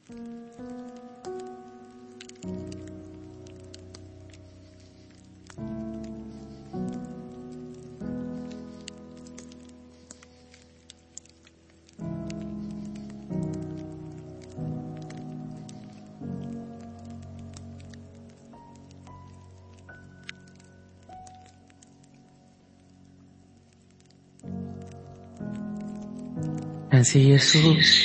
感谢耶稣，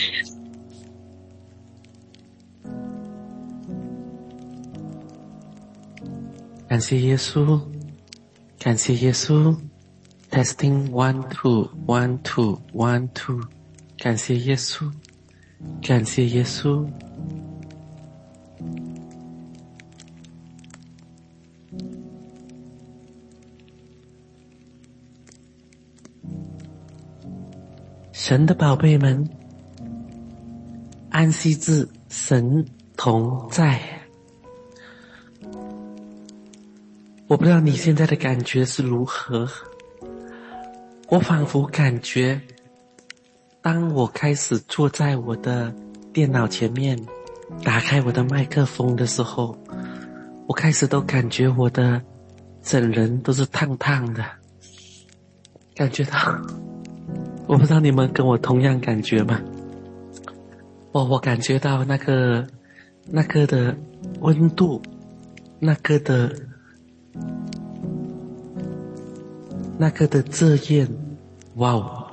感谢耶稣，感谢耶稣。Testing 1 2 1 2 1 2，感谢耶稣，感谢耶稣。神的宝贝们，安息日神同在。我不知道你现在的感觉是如何，我仿佛感觉当我开始坐在我的电脑前面，打开我的麦克风的时候，我开始都感觉我的整人都是烫烫的，感觉到，我不知道你们跟我同样感觉吗？我感觉到那个的温度，那个的遮焰，哇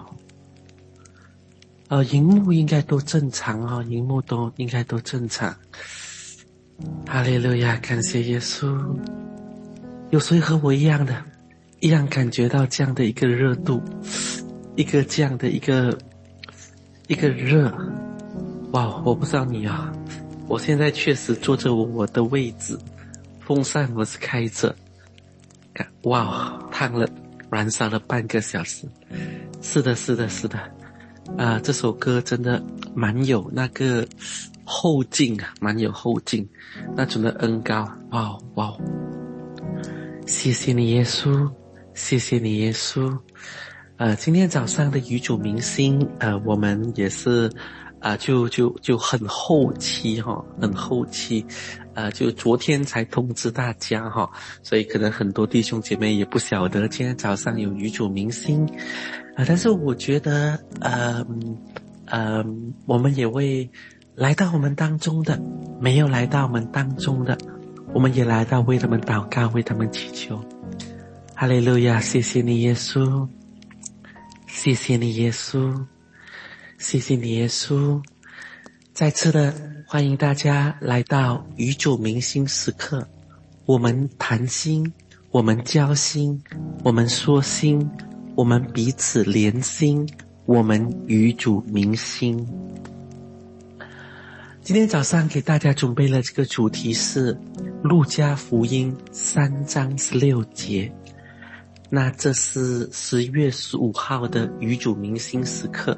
哦！荧幕应该都正常哦，荧幕都应该都正常。哈利路亚，感谢耶稣。有谁和我一样感觉到这样的一个热度，这样的一个热？哇，我不知道你啊，我现在确实坐着我的位置，风扇我是开着，哇，烫了，燃烧了半个小时。是的，这首歌真的蛮有那个后劲啊，蛮有后劲，那种的恩膏，哇！谢谢你耶稣，谢谢你耶稣。今天早上的语主明星，我们也是就很后期很后期，就昨天才通知大家所以可能很多弟兄姐妹也不晓得今天早上有语主明星，但是我觉得我们也为来到我们当中的，没有来到我们当中的，我们也来到为他们祷告，为他们祈求。哈利路亚，谢谢你耶稣，谢谢你耶稣，谢谢你耶稣。再次的欢迎大家来到语主明星时刻，我们谈心，我们交心，我们说心，我们彼此连心，我们语主明星。今天早上给大家准备了这个主题是路加福音3章16节，那这是10月15号的语主明星时刻。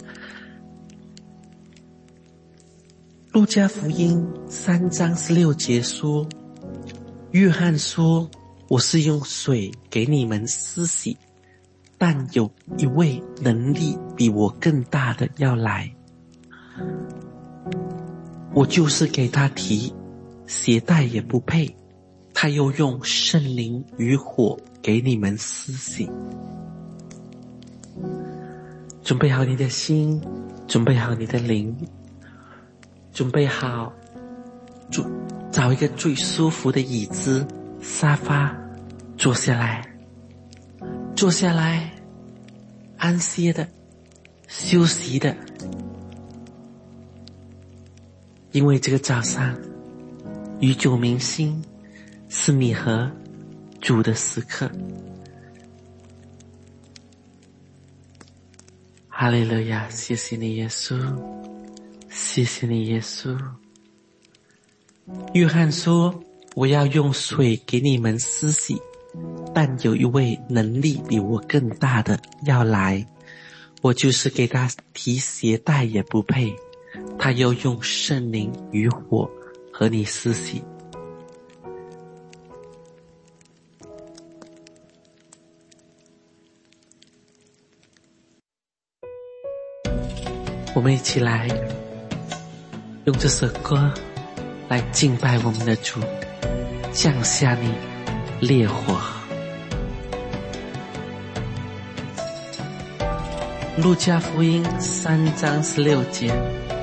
路加福音3章16节说，约翰说，我是用水给你们施洗，但有一位能力比我更大的要来，我就是给他提鞋带也不配，他又用圣灵与火给你们施洗。准备好你的心，准备好你的灵，准备好找一个最舒服的椅子沙发，坐下来，安歇的休息的，因为这个早上语主明星是你和主的时刻。哈利路亚，谢谢你耶稣，谢谢你耶稣。约翰说，我要用水给你们施洗，但有一位能力比我更大的要来，我就是给他提鞋带也不配，他又用圣灵与火和你施洗。我们一起来用这首歌来敬拜我们的主，降下你烈火。路加福音3章16节。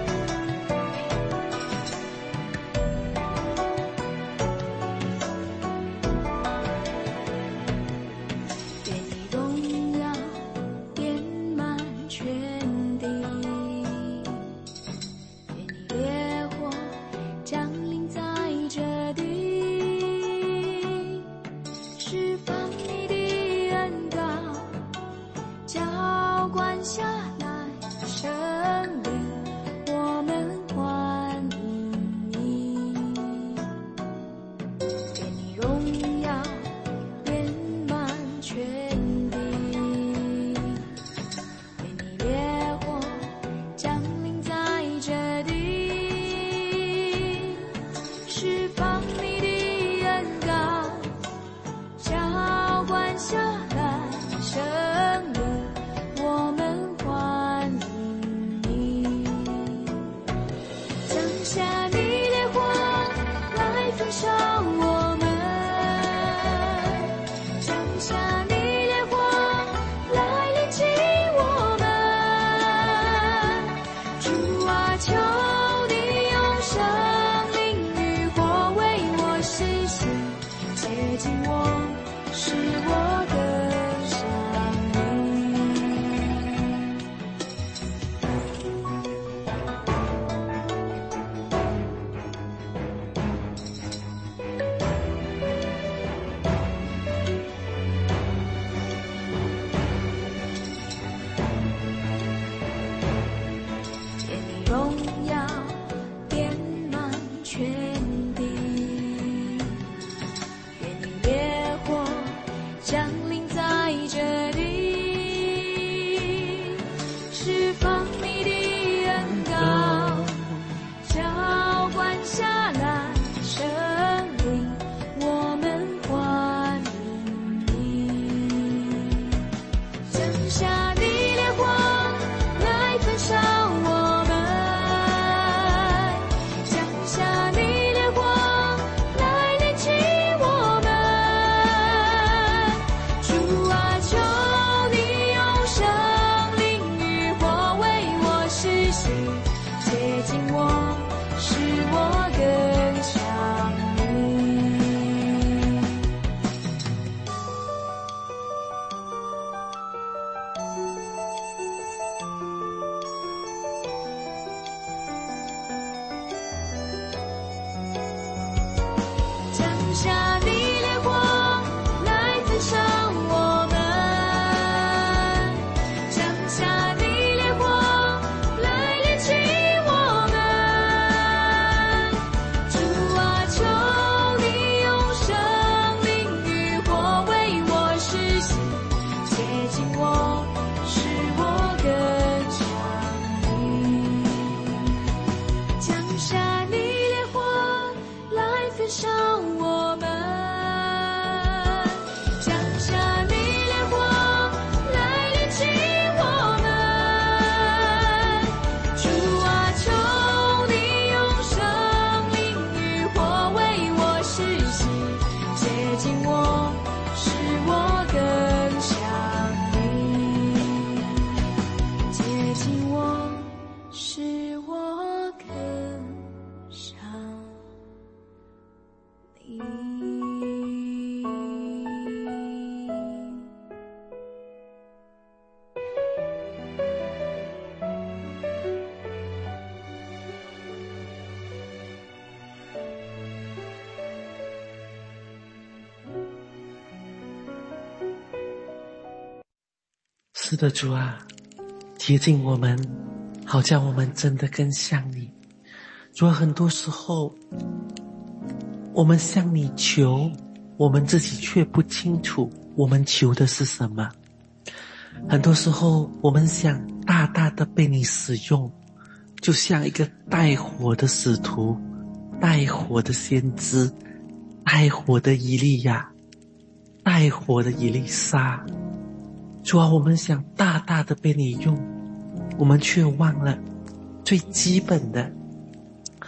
是的，主啊，接近我们，好叫我们真的更像你。主啊，很多时候我们向你求，我们自己却不清楚我们求的是什么。很多时候我们想大大的被你使用，就像一个带火的使徒，带火的先知，带火的以利亚，带火的以利沙。主啊，我们想大大的被你用，我们却忘了最基本的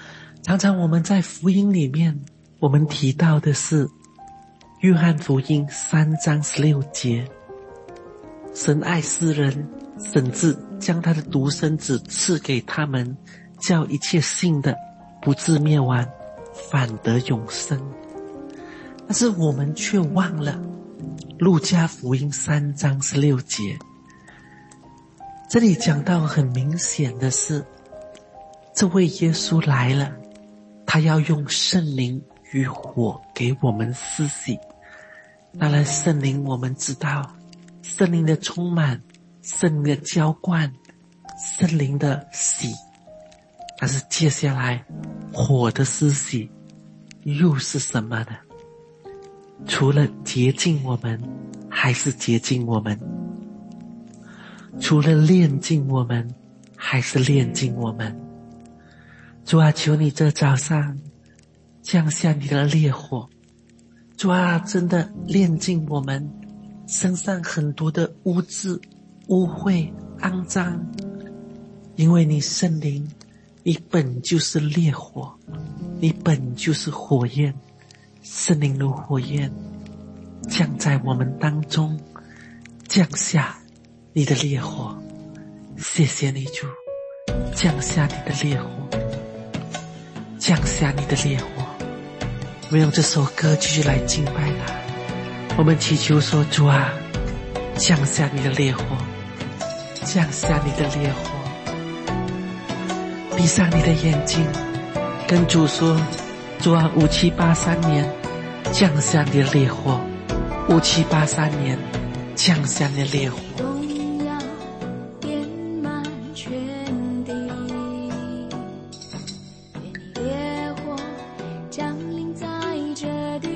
常常我们在福音里面，我们提到的是约翰福音3章16节，神爱世人，甚至将他的独生子赐给他们，叫一切信的不至灭亡，反得永生。但是我们却忘了路加福音3章16节，这里讲到很明显的是，这位耶稣来了，他要用圣灵与火给我们施洗。当然圣灵我们知道，圣灵的充满，圣灵的浇灌，圣灵的洗，但是接下来火的施洗又是什么呢？除了洁净我们，还是洁净我们；除了炼净我们，还是炼净我们。主啊，求你这早上降下你的烈火，主啊，真的炼净我们身上很多的污渍、污秽、肮脏，因为你圣灵，你本就是烈火，你本就是火焰，圣灵如火焰降在我们当中，降下你的烈火。谢谢你主，降下你的烈火，降下你的烈火。我们用这首歌继续来敬拜他，我们祈求说，主啊，降下你的烈火，降下你的烈火。闭上你的眼睛，跟主说，主啊，5783年降下你的烈火，5783年降下你的烈火。 荣耀遍满全地，愿你烈火降临在这地，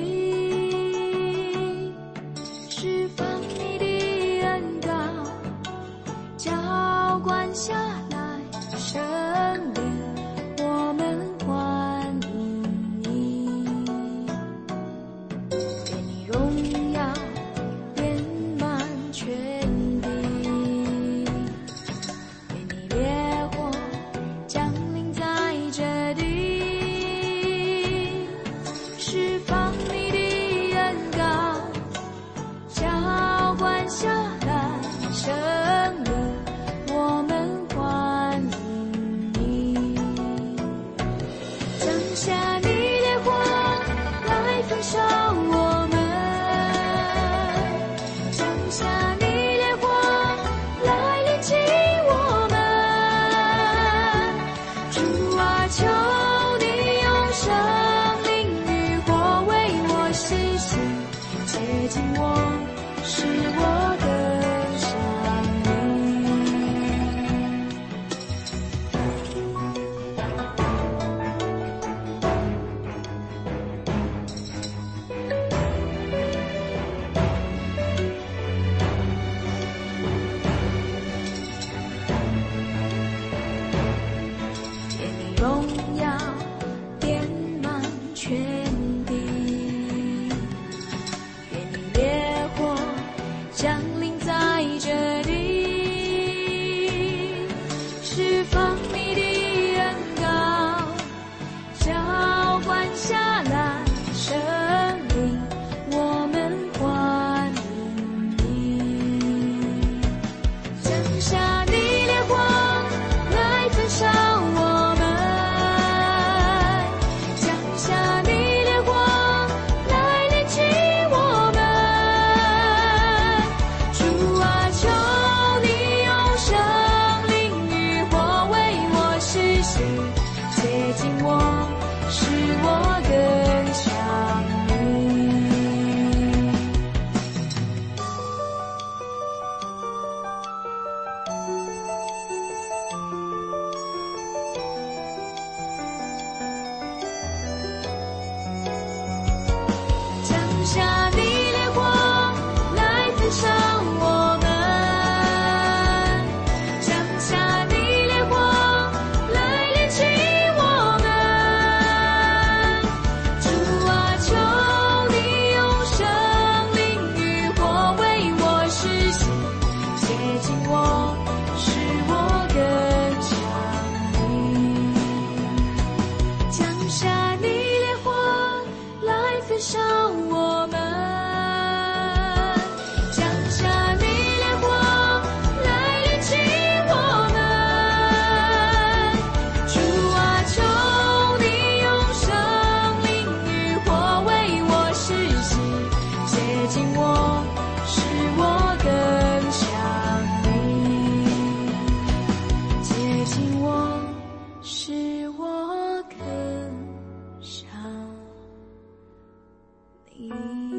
释放你的恩膏，浇灌下来，圣灵，我们欢迎你。愿你荣耀遍满全地，愿你烈火降临在这地，释放你的恩膏，浇灌下来，圣灵，我们欢迎你。降下你烈火来焚烧我们，降下你烈火来炼净我们。主啊，求你用生灵与火为我施洗，洁净我，使我更像你。愿你荣耀遍满全地，愿你烈火降临在这地，释放你的恩膏，浇灌下来，圣灵，我们欢迎你。降下你烈火来焚烧我们，降下你烈火来炼净我们。主啊，求你用生灵与火为我施洗，洁净我，使我更像你。降下你烈火来焚烧我们，降下你烈火来炼净我们。主啊，求你用生灵与火为我施洗，洁净我，使我更像你。降使我更像你。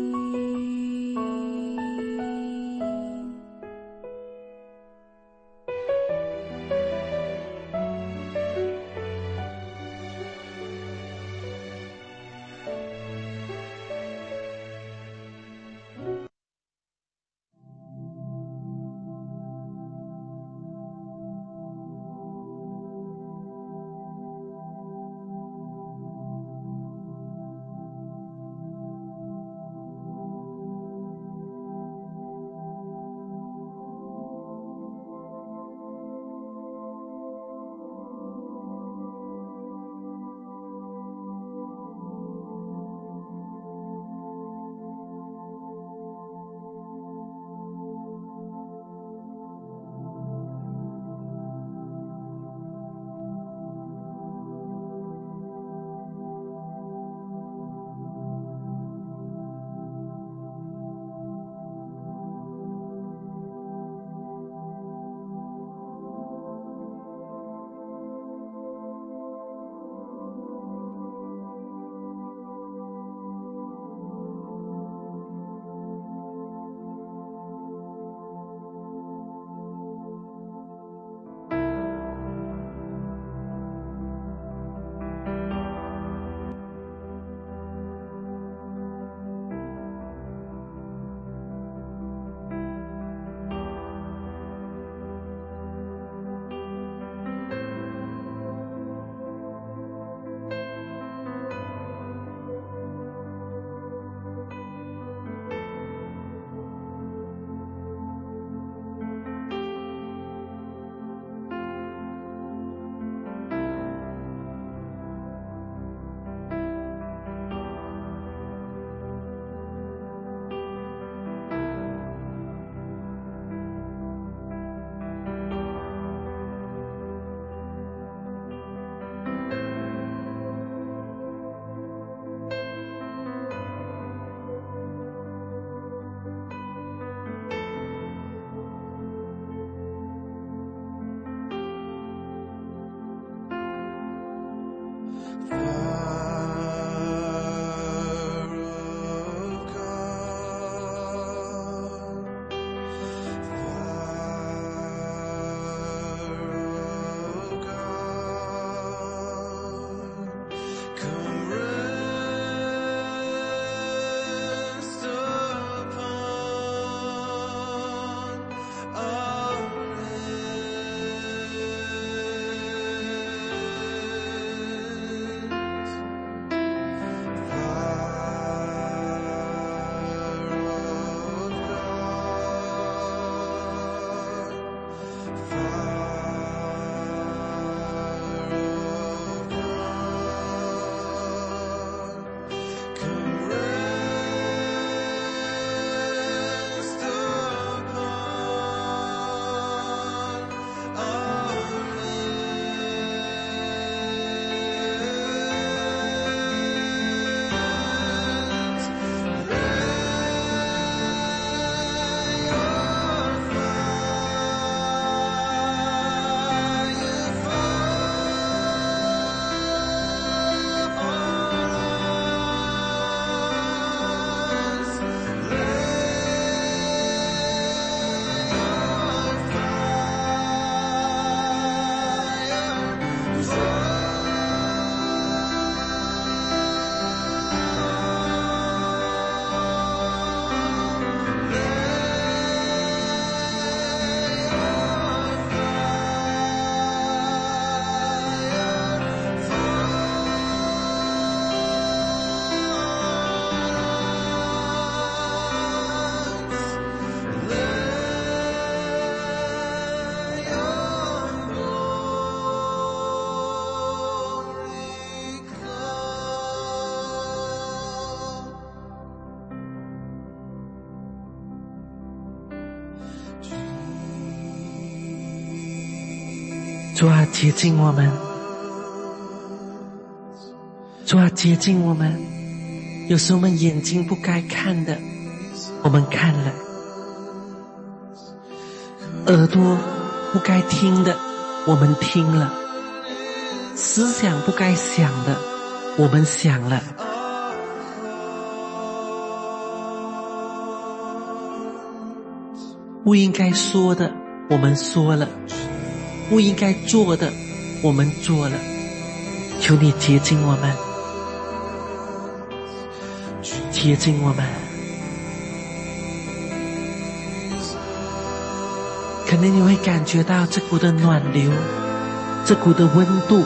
主啊，接近我们，主啊，接近我们。有时候我们眼睛不该看的，我们看了；耳朵不该听的，我们听了； 思想不该想的，我们想了；不应该说的，我们说了；不应该做的，我们做了。求你洁净我们，洁净我们。可能你会感觉到这股的暖流，这股的温度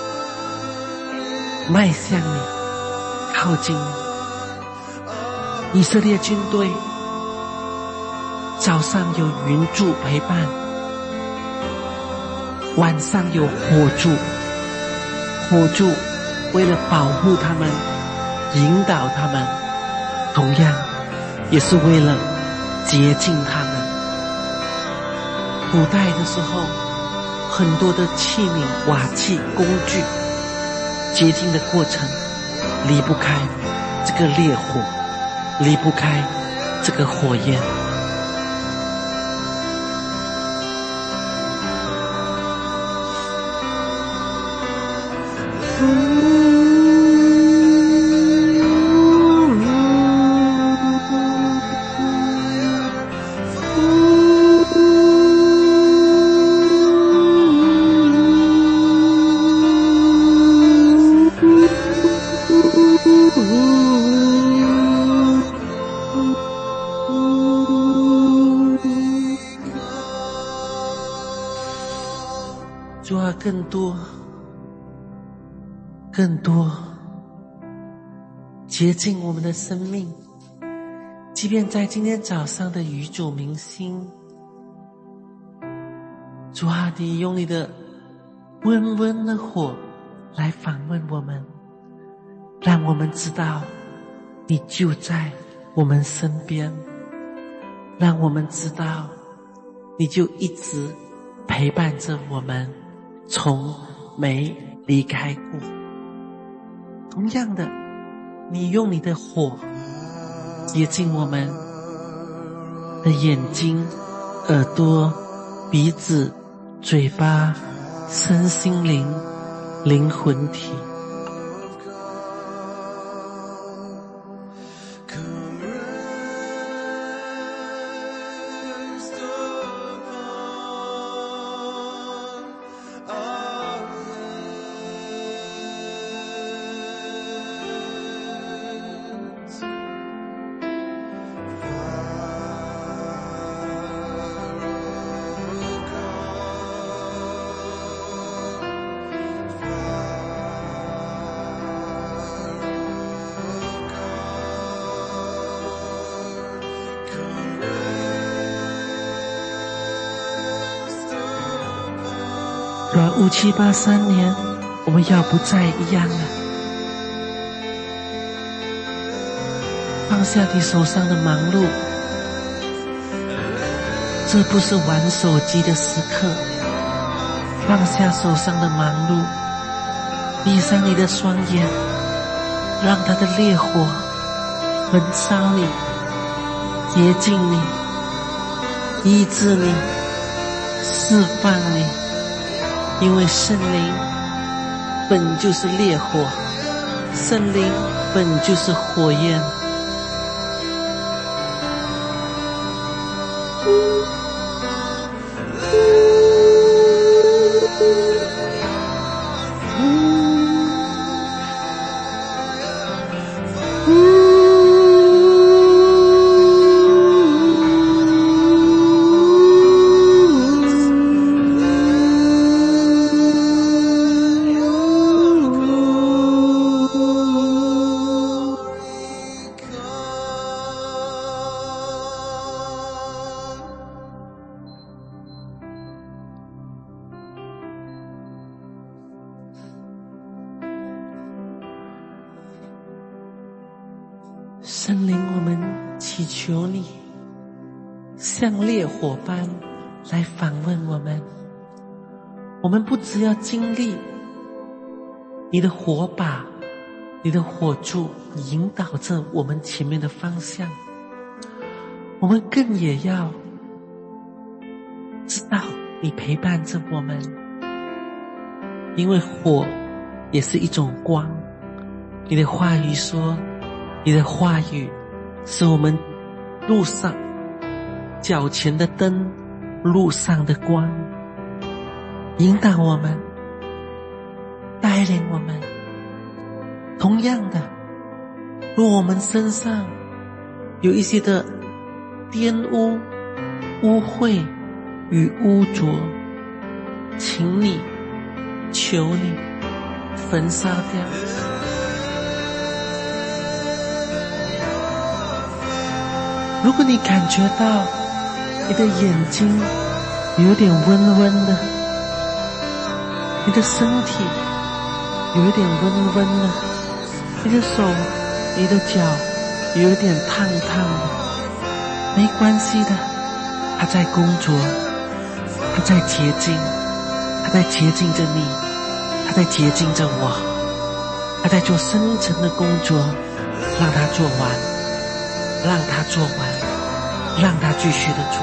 迈向你，靠近你。以色列军队早上有云柱陪伴，晚上有火柱，火柱为了保护他们，引导他们，同样也是为了洁净他们。古代的时候，很多的器皿、瓦器、工具，洁净的过程离不开这个烈火，离不开这个火焰。主啊，更多洁净我们的生命。即便在今天早上的语主明星，主啊，你用你的温温的火来访问我们，让我们知道你就在我们身边，让我们知道你就一直陪伴着我们，从没离开过。同样的，你用你的火洁净我们的眼睛、耳朵、鼻子、嘴巴、身心灵、灵魂体。5783年，我们要不再一样了。放下你手上的忙碌，这不是玩手机的时刻。放下手上的忙碌，闭上你的双眼，让它的烈火焚烧你，洁净你，医治你，释放你。因为圣灵本就是烈火，圣灵本就是火焰。圣灵，我们祈求你像烈火般来访问我们。我们不只要经历你的火把，你的火柱引导着我们前面的方向，我们更也要知道你陪伴着我们。因为火也是一种光。你的话语说，你的话语是我们路上脚前的灯，路上的光，引导我们，带领我们。同样的，若我们身上有一些的玷污、污秽与污浊，请你，求你焚烧掉。如果你感觉到你的眼睛有点温温的，你的身体有一点温温的，你的手、你的脚有一点烫烫的，没关系的，他在工作，他在洁净，他在洁净着你，他在洁净着我，他在做深层的工作，让他做完，让他做完，让他继续的做。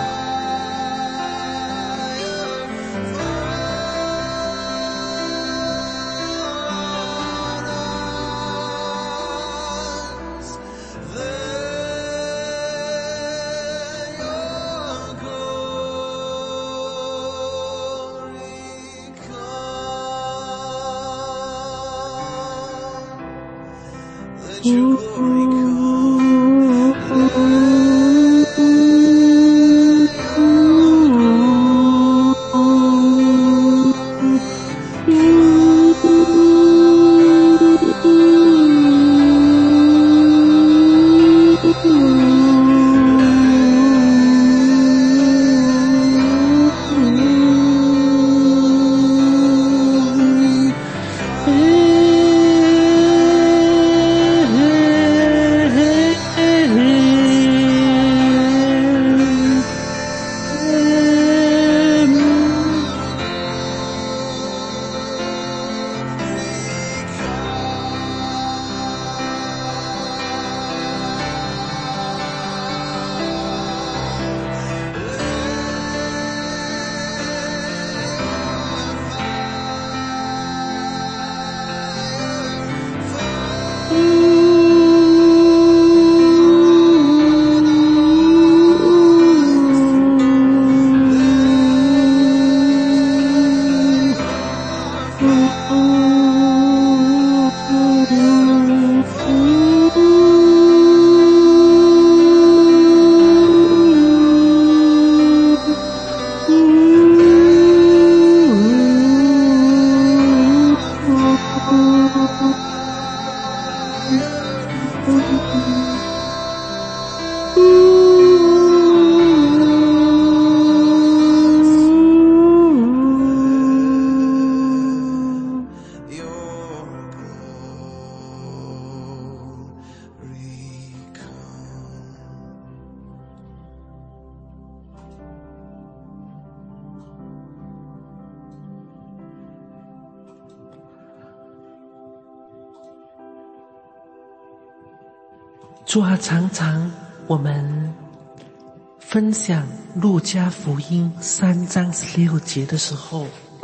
主啊，常常我们分享路加福音3章16节的时候，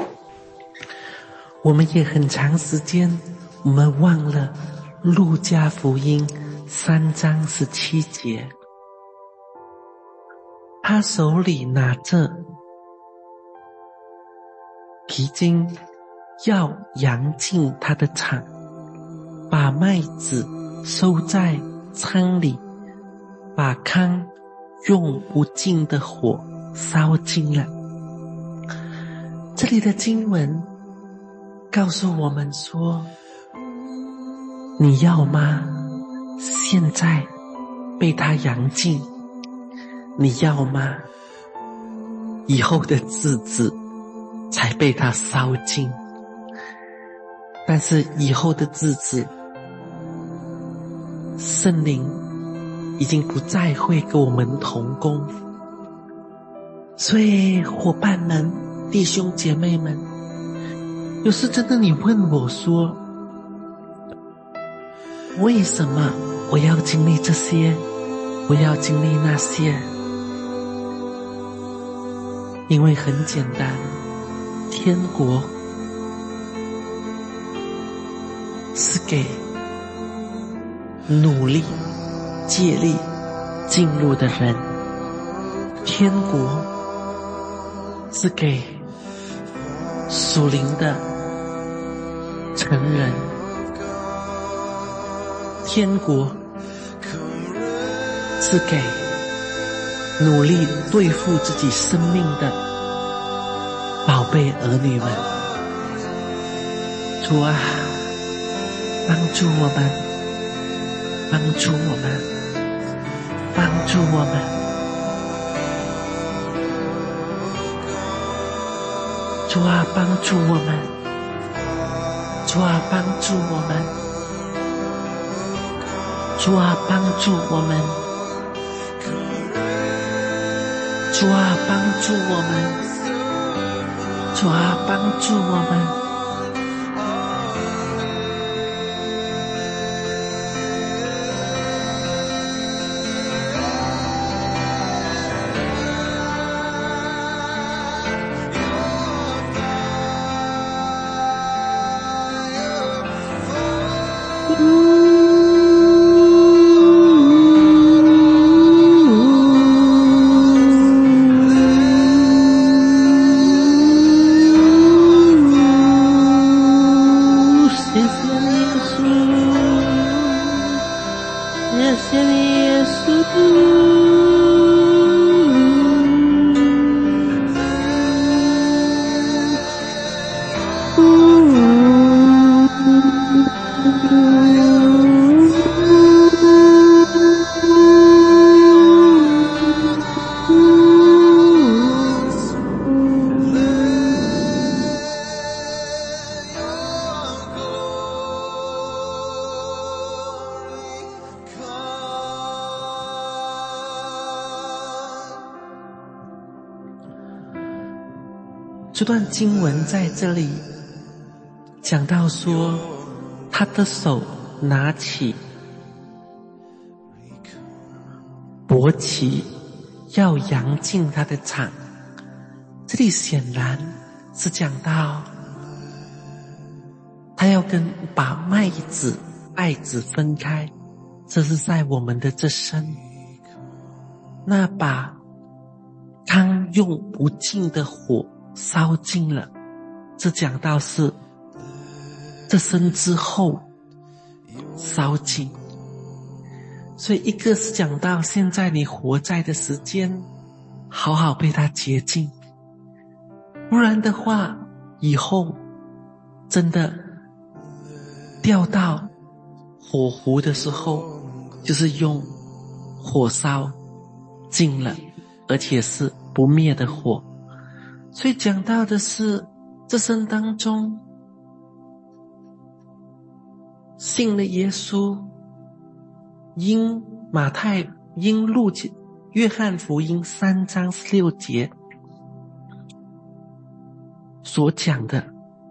我们也很长时间我们忘了路加福音3章17节，他手里拿着皮筋，要扬进他的场，把麦子收在仓里，把糠用不尽的火烧尽了。这里的经文告诉我们说，你要吗？现在被他扬尽。你要吗？以后的日子才被他烧尽。但是以后的日子，圣灵已经不再会跟我们同工。所以伙伴们、弟兄姐妹们，有时真的你问我说，为什么我要经历这些，我要经历那些？因为很简单，天国是给努力借力进入的人，天国是给属灵的成人，天国是给努力对付自己生命的宝贝儿女们。主啊，帮助我们，帮助我们，帮助我们。主啊，帮助我们，主啊，帮助我们，主啊，帮助我们，主啊，帮助我们，主啊，帮助我们。这段经文在这里讲到说，他的手拿起国旗，要扬进他的场。这里显然是讲到他要把麦子稗子分开，这是在我们的这生。那把汤用不尽的火烧尽了，这讲到是这生之后烧尽。所以一个是讲到现在你活在的时间，好好被它洁净，不然的话以后真的掉到火湖的时候，就是用火烧尽了，而且是不灭的火。所以讲到的是这生当中信了耶稣，因约翰福音3章16节所讲的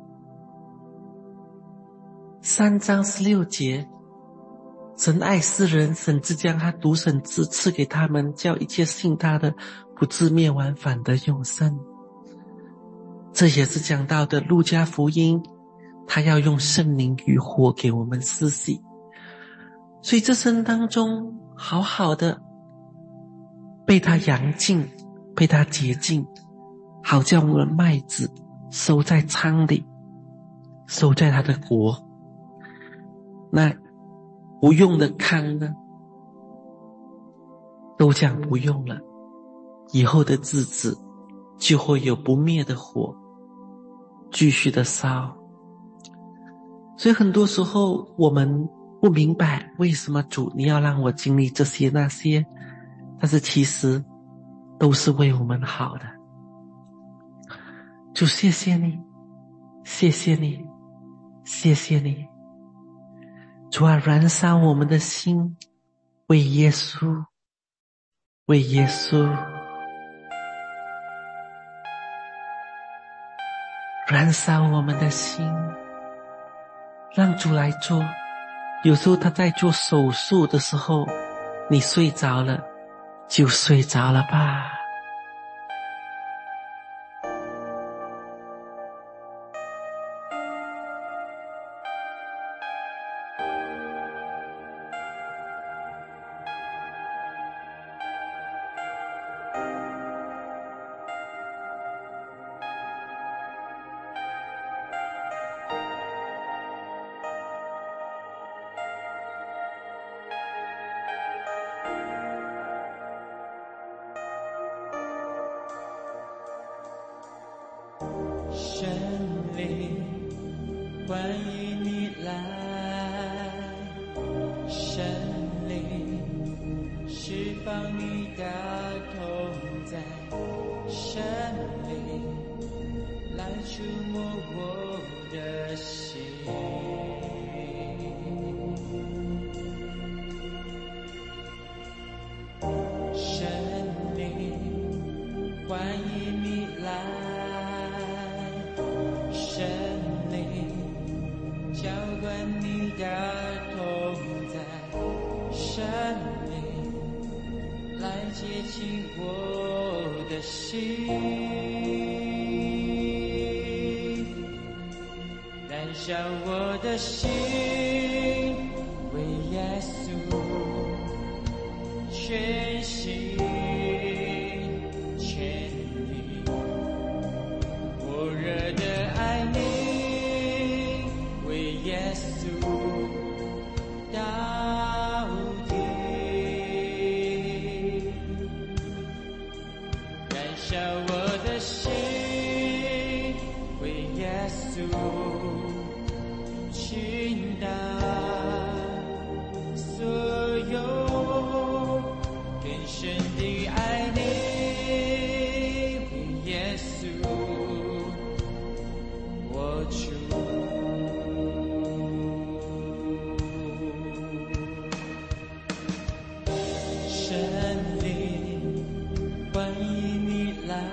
，3章16节，神爱世人，甚至将他独生子赐给他们，叫一切信他的不至灭亡，反得永生。这也是讲到的路加福音，他要用圣灵与火给我们施洗。所以这生当中好好的被他扬净，被他洁净，好叫我们麦子收在仓里，收在他的国。那不用的糠呢，都讲不用了，以后的日子就会有不灭的火继续的烧。所以很多时候我们不明白为什么主你要让我经历这些那些，但是其实都是为我们好的。主谢谢你，谢谢你，谢谢你。主啊，燃烧我们的心，为耶稣，为耶稣，燃烧我们的心，让主来做。有时候他在做手术的时候，你睡着了，就睡着了吧。 欢迎你来，圣灵，释放你的同在，圣灵来触摸我的心，圣灵，欢迎你来，圣灵浇灌你的同在，圣灵来接近我的心，燃烧我的心，为耶稣全心全意，火热的爱你，为耶稣到底，燃烧我的心，为耶稣倾倒所有更深的爱你，为耶稣我主。圣灵，欢迎你来，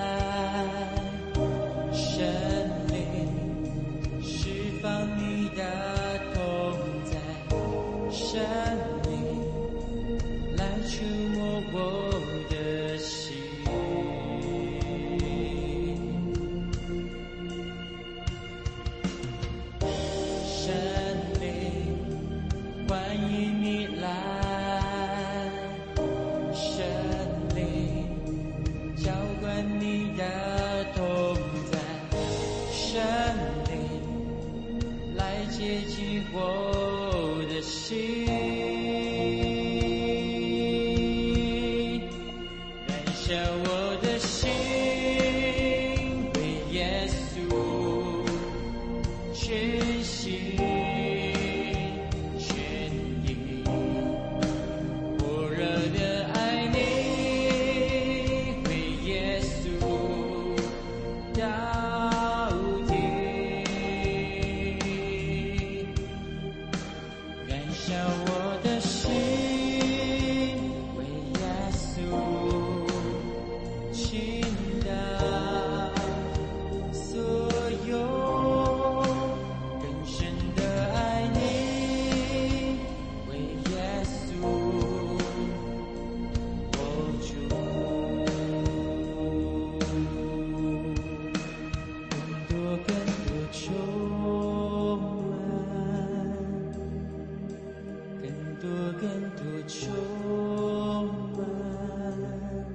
圣灵释放你的同在，圣灵来触摸我的心，圣灵，欢迎你来，圣灵浇灌你的同在，圣灵来接近我的心，燃烧我的心，为耶稣全心全意，火热的爱你，为耶稣到底，燃烧我的心，为耶稣倾倒所有更深的爱你，为耶稣我主，更多充满，更多充满，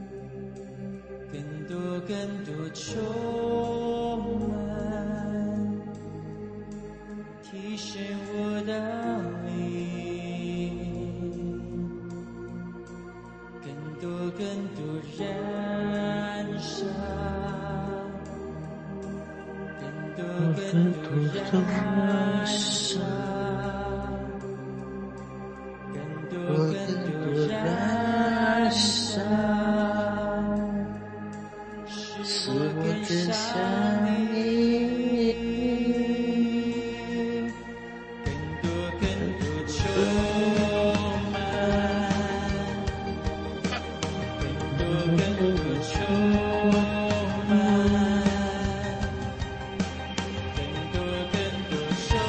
更多充满，提升我的灵，更多燃烧，更多燃烧，更多燃烧，使我更像你，更多充满，更多充满，更多充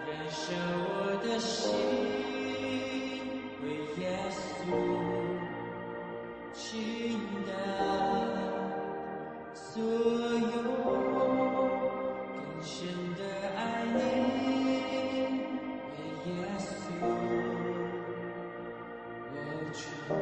燃烧我的心，为耶稣倾倒所有更深的爱你，为耶稣我主。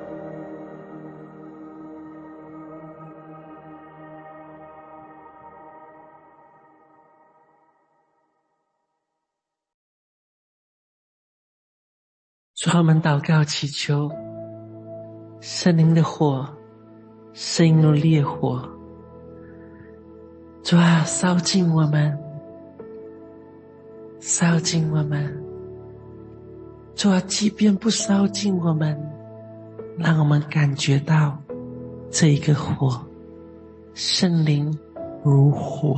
主啊，我们祷告祈求圣灵的火，圣灵的烈火，主啊，烧尽我们，烧尽我们。主啊，即便不烧尽我们，让我们感觉到这一个火，圣灵如火，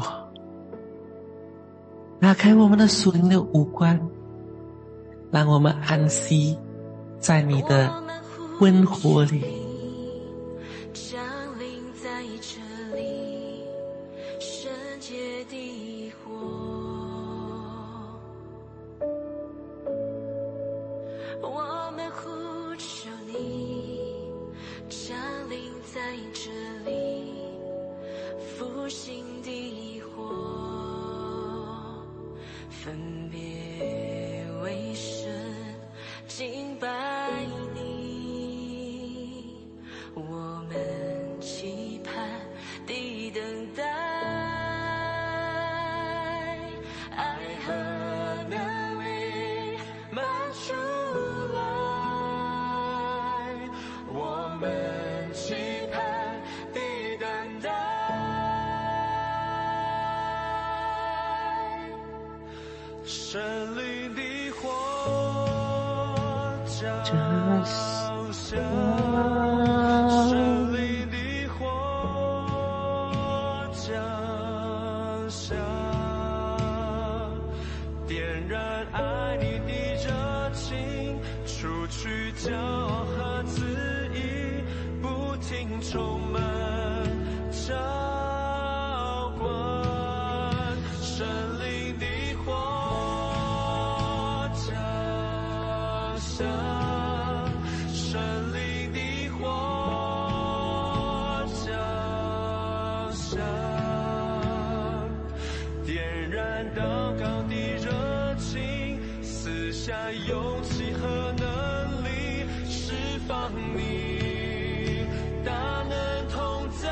打开我们的属灵的五官，让我们安息在你的温火里。 降临在这里，圣洁的火，我们呼求你，降临在这里，复兴的火，分别为圣，敬拜你，我们期盼的等待，爱和能力满出来，我们期盼的等待， 神灵的火降下，神灵的火降下，点燃爱你的热情，除去骄傲和自义，不停充满浇灌，神灵的火降下，神灵的火降下，点燃祷告的热情，赐下勇气和能力，释放你大能同在。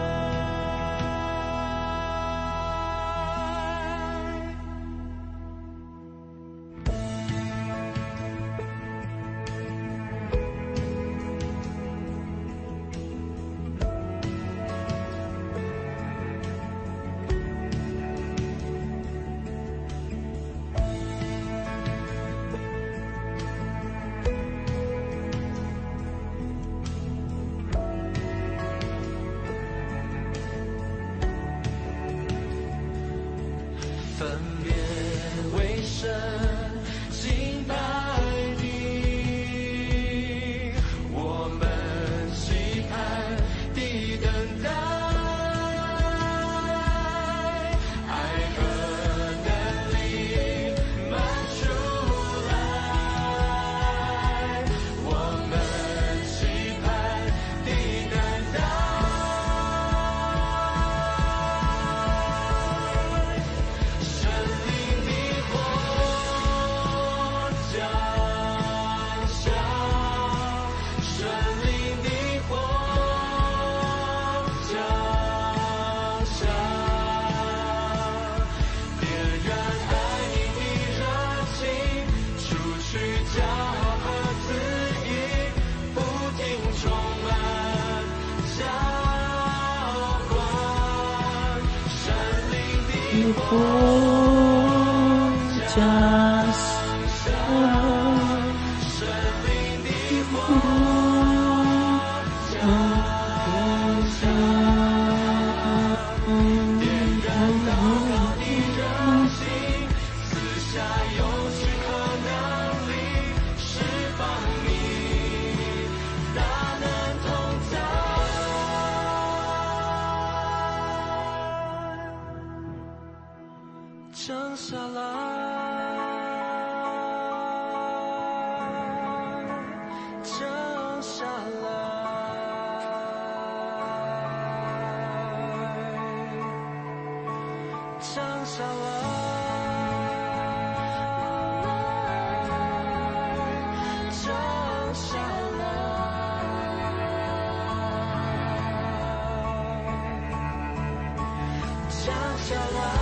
分别为圣，敬拜你，我们期盼的等待，爱和能力满出来，我们期盼的等待。神灵的火降下，神灵的火降下，点燃爱你的热情，除去骄傲和自义，不停充满浇灌，神灵的火降下， 神灵的火降下，点燃祷告的热情，赐下勇气和能力，释放你大能同在。降下来。 下来，降下来，降下来。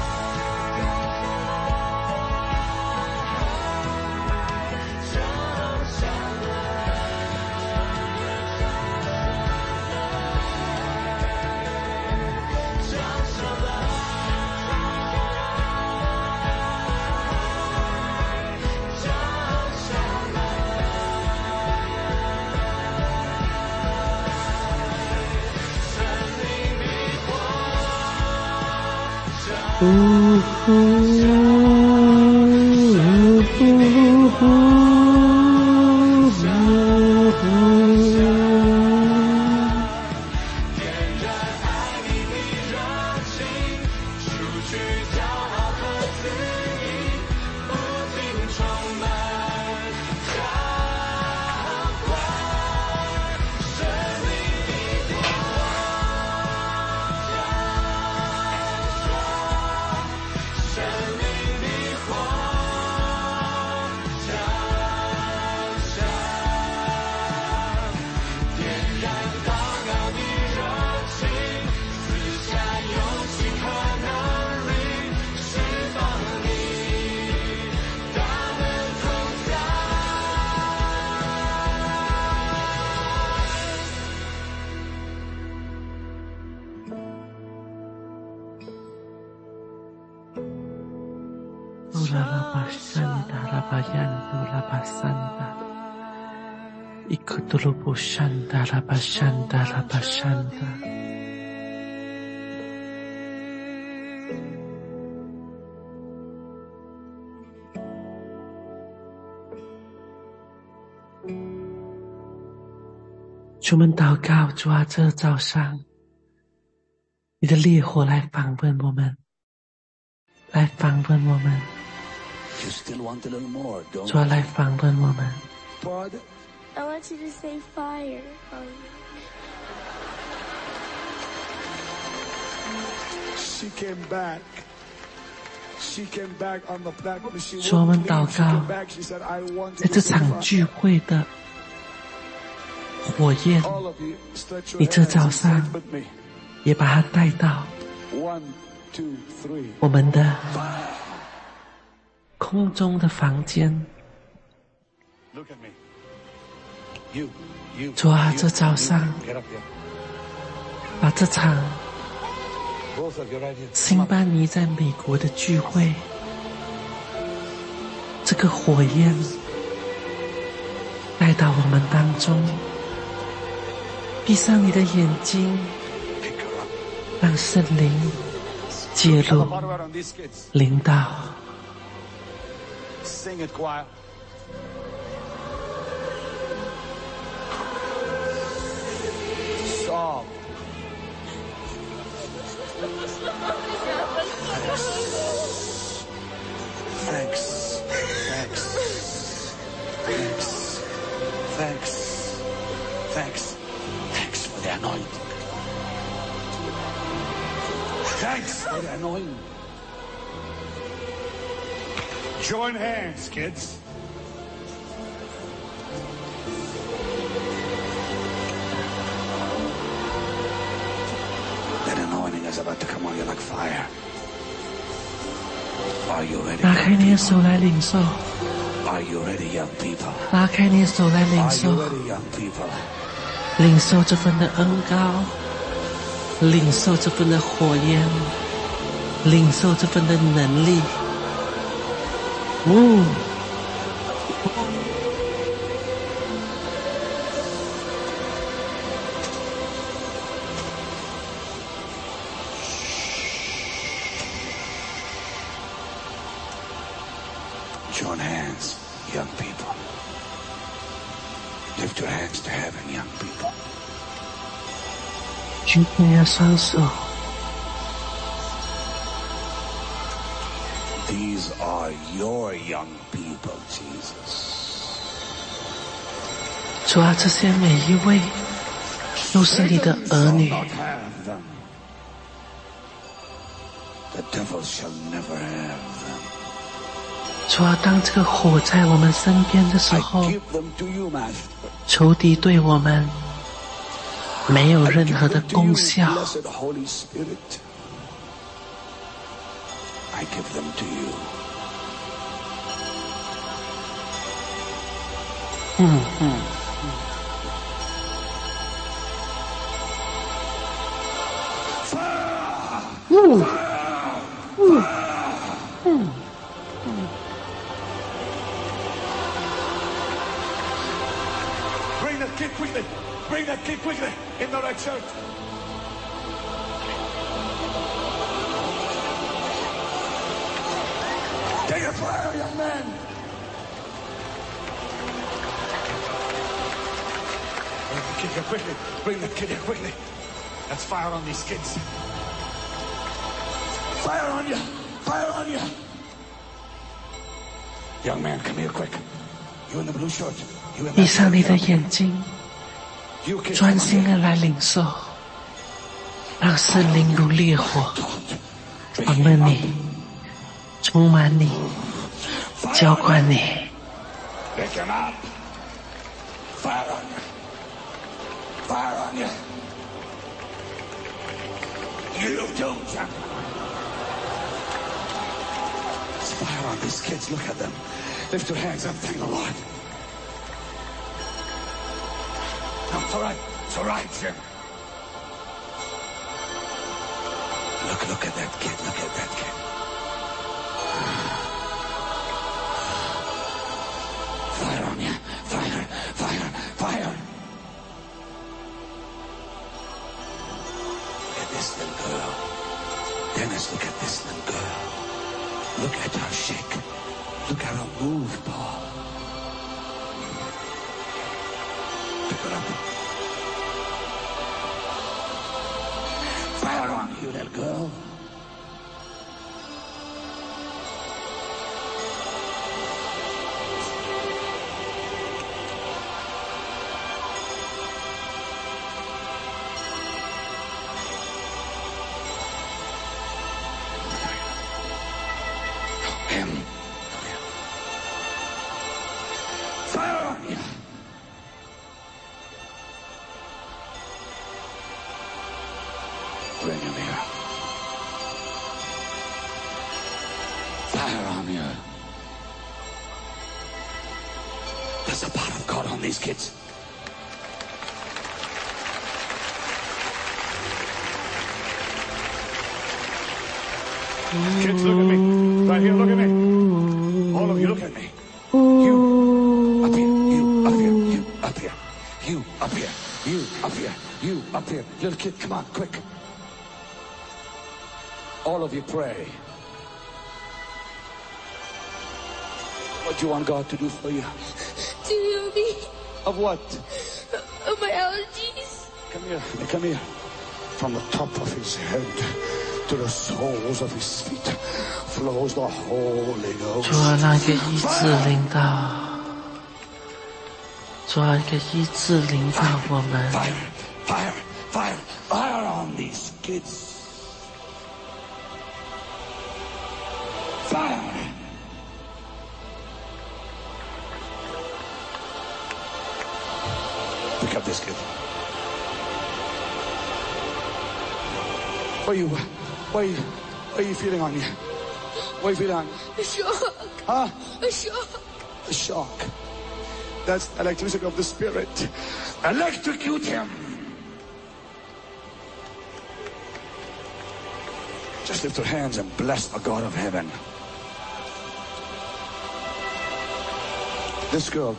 主们祷告，主啊，这早上你的烈火来访问我们，来访问我们。主啊，来访问我们。 I want you to say fire. She came back. She came back on the platform. 主，我们祷告，在这场聚会的火焰，你这早上也把它带到我们的空中的房间。主啊，这早上把这场辛巴尼在美国的聚会，这个火焰带到我们当中。闭上你的眼睛，让圣灵介入领导。 Thanks for the anointing. Join hands, kids. That anointing is about to come on you like fire. Are you ready? 打开你的手来领受。 Are you ready, young people? 打开你的手来领 Are 受 you， ready, young people? 领受这份的恩膏，领受这份的火焰，领受这份的能力。 Join hands, young people. Lift your hands to heaven, young people. 举起你的双手。 These are your young people, Jesus. 主啊，这些每一位都是你的儿女。 The devil shall never have them. 主啊，当这个火在我们身边的时 I 候， give them to you, Master. 仇敌对我们没有 I 任 give 何的 them to you, 功效。 blessed Holy Spirit. I give them to you. Bring that kid quickly. Bring that kid quickly in the right shirt. Take a fire, young man. Bring the kid here quickly. Bring the kid here quickly. Let's fire on these kids. Fire on you. Fire on you. Young man, come here quick. You in the blue shirt. You in 闭 that 上你的 shirt. 眼睛， You kid, 专 come 心 here. 的来领受，让圣灵如烈火 Drink 访 him 问 up. 你，充满你，浇灌你。 Pick him up. Fire on you. Fire on you. You don't jump. Let's fire on these kids. Look at them. Lift your hands up. Thank the Lord. No, it's all right. It's all right, Jim. Look at that kid. Look at that kid. Fire on you. Fire, fire, fire. Look at this little girl. Dennis, look at this little girl. Look at her shake. Look at her move, Paul. Pick her up. Fire on you, little girl. Him. Fire on you. Bring him here. Fire on you. There's a pot of God on these kids. Kids, look at me. Right here, look at me. All of you, look at me. You up here. You up here. You up here. You up here. You up here. You up here. Little kid, come on, quick. All of you pray. What do you want God to do for you? To heal me Of what? of my allergies. Come here. Come here. From the top of his head to the soles of his feet flows the Holy 主啊， Ghost. 让一个医治临到，主啊，一个医治临到我们。 Fire, fire, fire, fire on these kids. Fire. Pick up this kid. What are you feeling on you? What are you feeling on? A shock. Huh? A shock. A shock. That's electricity of the spirit. Electrocute him. Just lift your hands and bless the God of heaven. This girl.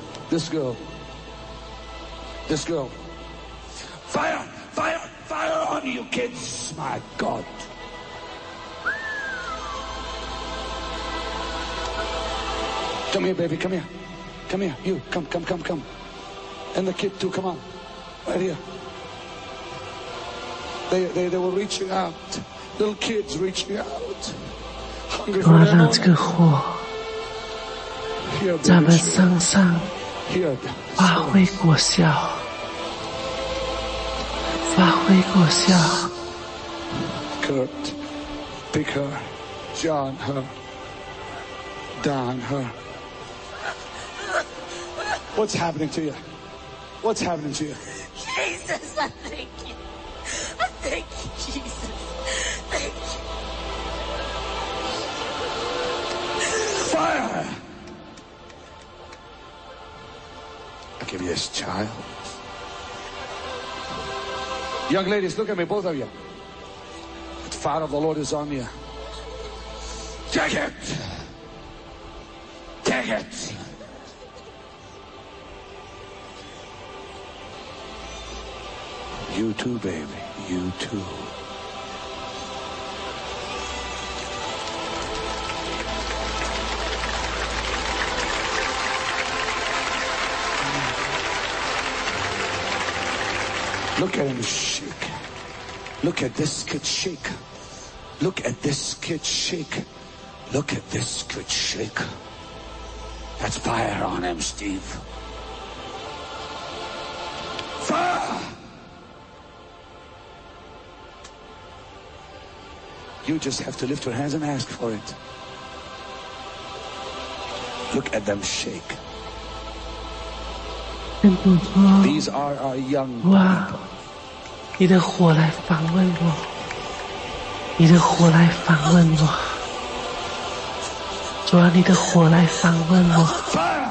Fire, fire, fire on you kids, my God. Come here, baby, come here. Come here, you, come. And the kid too, come on. Right here. They were reaching out. Little kids reaching out. Hungry 主 for 啊， their 让这个 own. 火 Here, 在我们 baby, 身上 here. 发挥果效，发挥果效。 Kurt, Pick her, John her, Don her. What's happening to you? What's happening to you? Jesus, I thank you. I thank you, Jesus. Thank you. Fire! I give you this child. Young ladies, look at me, both of you. The fire of the Lord is on you. Take it! Take it! You too, baby. You too. Look at him shake. Look at this kid shake. Look at this kid shake. Look at this kid shake. That's fire on him, Steve. Fire! You just have to lift your hands and ask for it. Look at them shake. 天父说 These are our young 哇 people. 你的火来访问我，你的火来访问我，主啊，你的火来访问我。 Fire!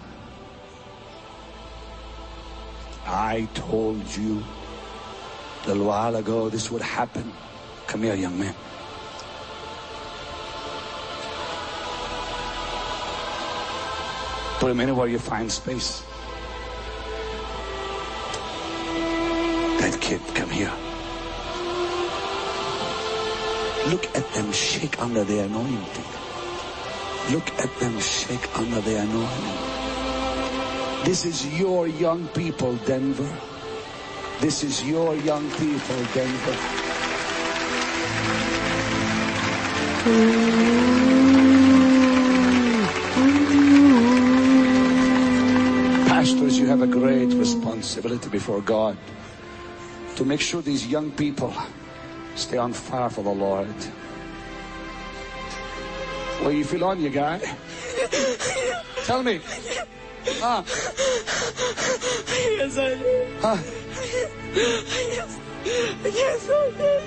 I told you a little while ago this would happen. Come here, young man. Put him anywhere you find space. That kid, come here. Look at them shake under the anointing. Look at them shake under the anointing. This is your young people, Denver. This is your young people, Denver. Pastors, you have a great responsibility before God to make sure these young people stay on fire for the Lord. Well, you feel on, you guy? Tell me. Huh? Yes, I do. Huh? Yes, yes, I do.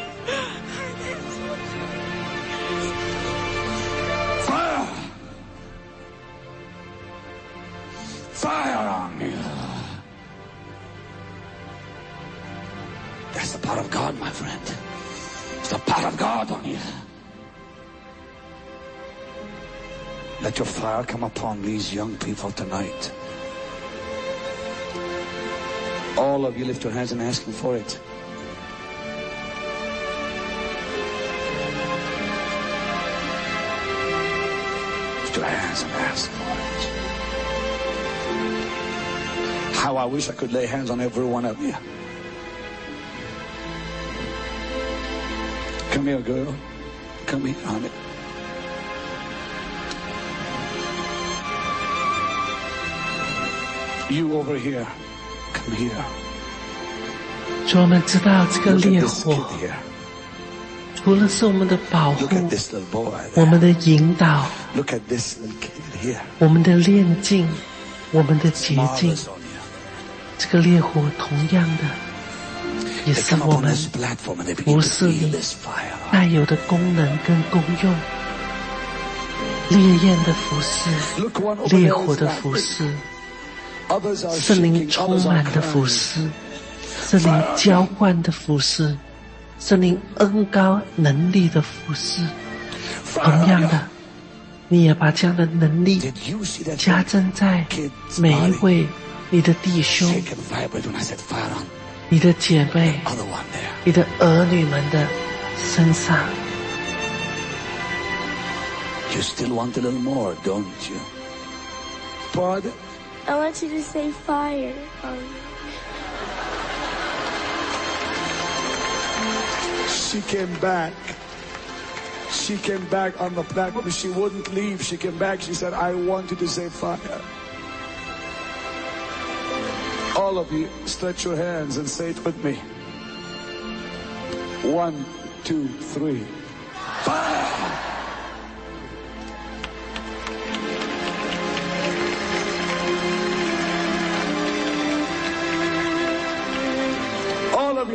Fire! Fire on you. That's the power of God, my friend. It's the power of God on you. Let your fire come upon these young people tonight. All of you lift your hands and ask Him for it. Lift your hands and ask for it. How I wish I could lay hands on every one of you. Come here, girl. Come here, honey. You over here. Come here. 主，我们知道这个 Look at 烈 this 火 kid here. 除了是我们的保护 Look，at this little boy 我 there. 们的引导， Look at this little kid here. 我们的炼净，我们的洁净， Marvelous on you. 这个烈火同样的，也 They 是 come 我 upon 们 this platform and they begin 服 to 侍 feel 你 this fire. 带有的功能跟功用，烈焰的服侍， Look, one over 烈 there 火 is 的服 laughing. 侍， Others are 圣灵 shaking, 充 others 满 are 的服 crying. 侍，圣灵浇灌的服侍，圣灵恩高能力的服侍。同样的，你也把这样的能力 Did you see that 加增在 kid's 每一 body 位你的弟兄、 shake and vibrate when I said fire on 你的姐妹、 the other one there? 你的儿女们的身上。 You still want a little more, don't you? Pardon? I want you to say fire. She came back. She came back on the platform. She wouldn't leave. She came back. She said, I want you to say fire. All of you, stretch your hands and say it with me. 1, 2, 3.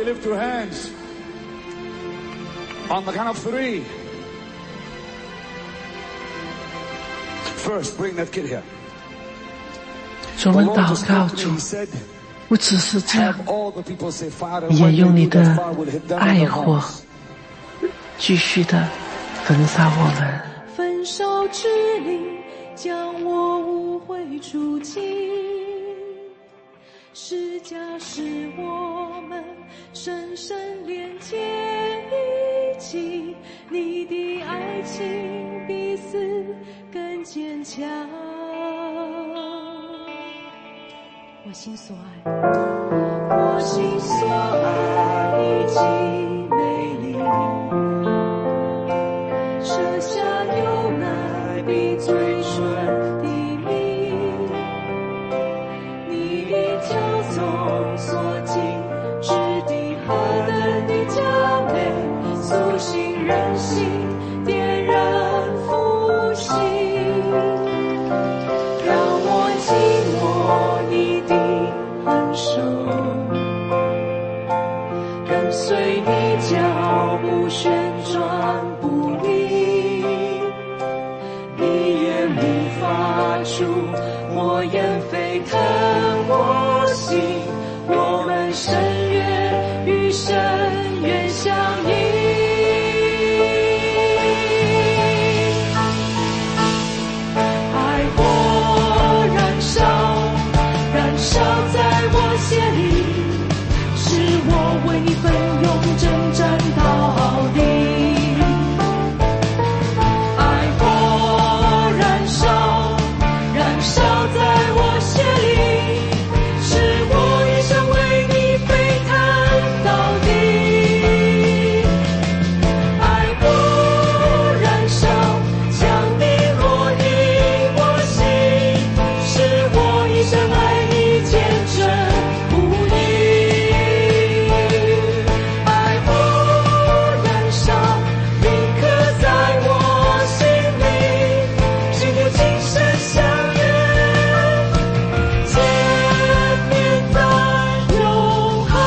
you lift your hands. On the count of 3. First, bring that kid here. 主，我们祷告，主， He said, 不只是这样， have all the people say, Father, 你也 when 用 you 你 do 的 that, fire will hit them 爱 in the 火 house. 继续的焚烧我们。 焚烧之灵将我污秽除尽，是家使我们深深连接一起，你的爱情比死更坚强。我心所爱，我心所爱已极美丽，舍下有奶比最纯的蜜，你的骄纵所尽，质地何等的佳美，苏醒人心，点燃复兴，让我紧握你的hand手，跟随你脚步旋转不离，你眼里发出火焰沸腾我心，我们深渊与深渊相依。爱火燃烧，燃烧在我心里，是我为你奋勇征战到底。爱火燃烧，燃烧在我心里，是我一生为你沸腾到底。爱火燃烧，将你落入我心，是我一生爱你见证不移。爱火燃烧，铭刻在我心里，经过今生相约，见面在永恒。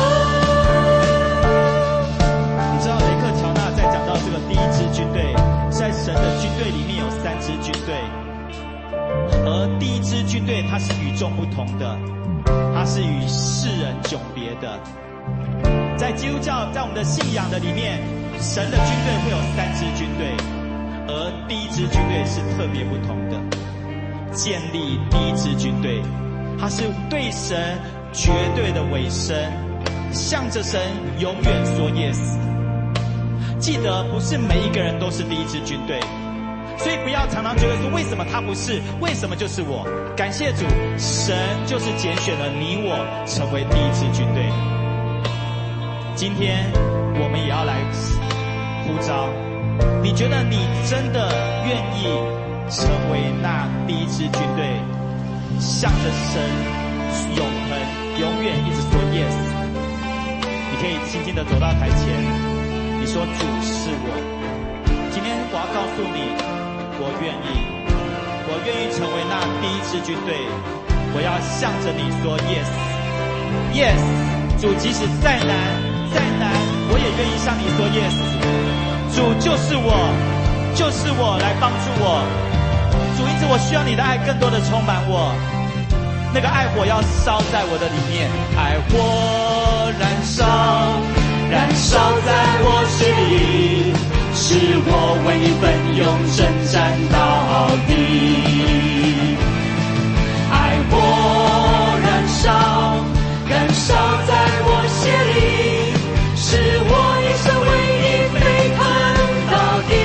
你知道雷克乔纳在讲到这个第一支军队，在神的军队里面有3支军队，而第一支军队它是与众不同的，它是与世人迥别的。在基督教，在我们的信仰的里面，神的军队会有3支军队，而第一支军队是特别不同的。建立第一支军队，它是对神绝对的委身，向着神永远说 yes。记得不是每一个人都是第一支军队，所以不要常常觉得说为什么他不是，为什么就是我。感谢主，神就是拣选了你我成为第一支军队。今天我们也要来呼召，你觉得你真的愿意成为那第一支军队，向着神永恒永远一直说 yes。 你可以轻轻的走到台前，你说主是我，今天我要告诉你，我愿意成为那第一支军队，我要向着你说 yes yes。 主即使再难再难，我也愿意向你说 yes。 主就是我来帮助我。主，因此我需要你的爱更多的充满我，那个爱火要烧在我的里面。爱火燃烧，燃烧在我心里，是我为你奋勇征战到底。爱火燃烧，燃烧在我心里，是我一生为你沸腾到底。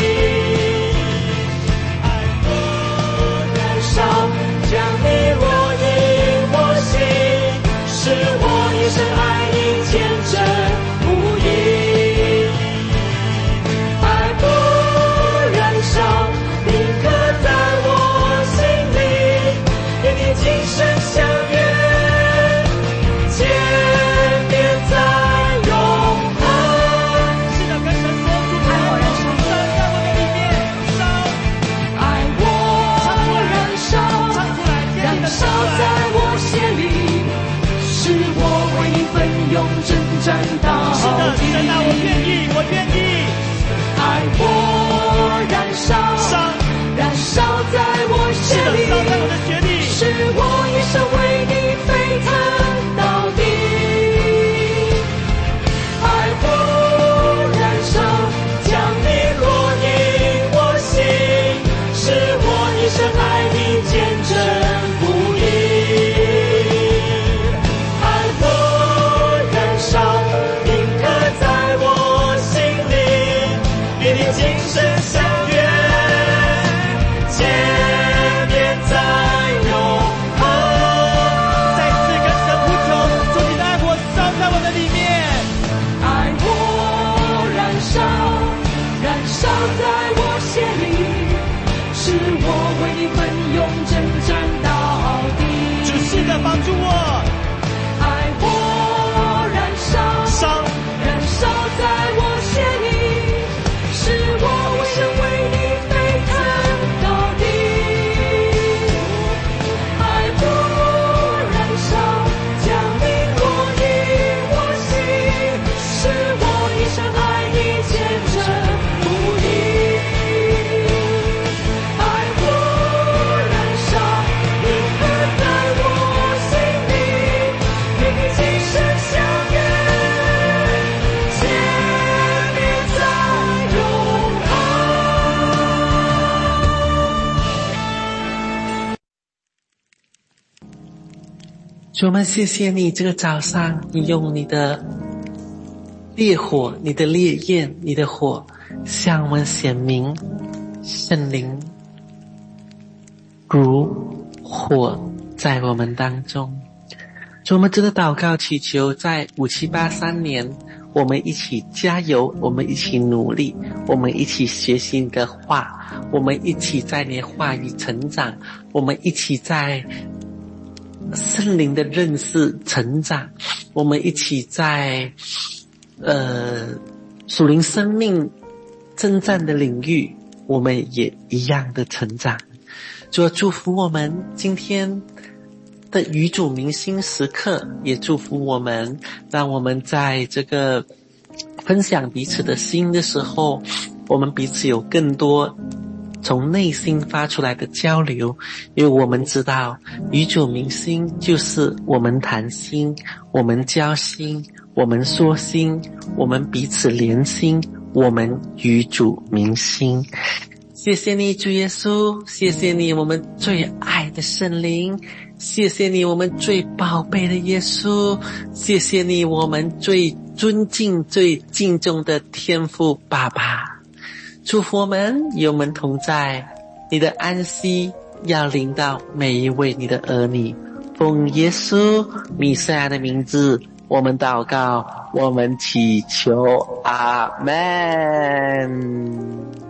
爱火燃烧，将你落入我心，是我一生爱你见证不移。爱火燃烧，铭刻在我心主，我们谢谢你，这个早上你用你的烈火、你的烈焰、你的火向我们显明圣灵如火在我们当中。主，我们真的祷告祈求，在5783年，我们一起加油，我们一起努力，我们一起学习你的话，我们一起在你的话语成长，我们一起在圣灵的认识成长，我们一起在属灵生命征战的领域，我们也一样的成长。主，祝福我们今天的与主明星时刻，也祝福我们，让我们在这个分享彼此的心的时候，我们彼此有更多从内心发出来的交流，因为我们知道与主明心就是我们谈心，我们交心，我们说心，我们彼此连心，我们与主明心。谢谢你主耶稣，谢谢你我们最爱的圣灵，谢谢你我们最宝贝的耶稣，谢谢你我们最尊敬最敬重的天父爸爸。祝福我们与我们同在，你的安息要临到每一位你的儿女，奉耶稣弥赛亚的名字我们祷告，我们祈求，阿们。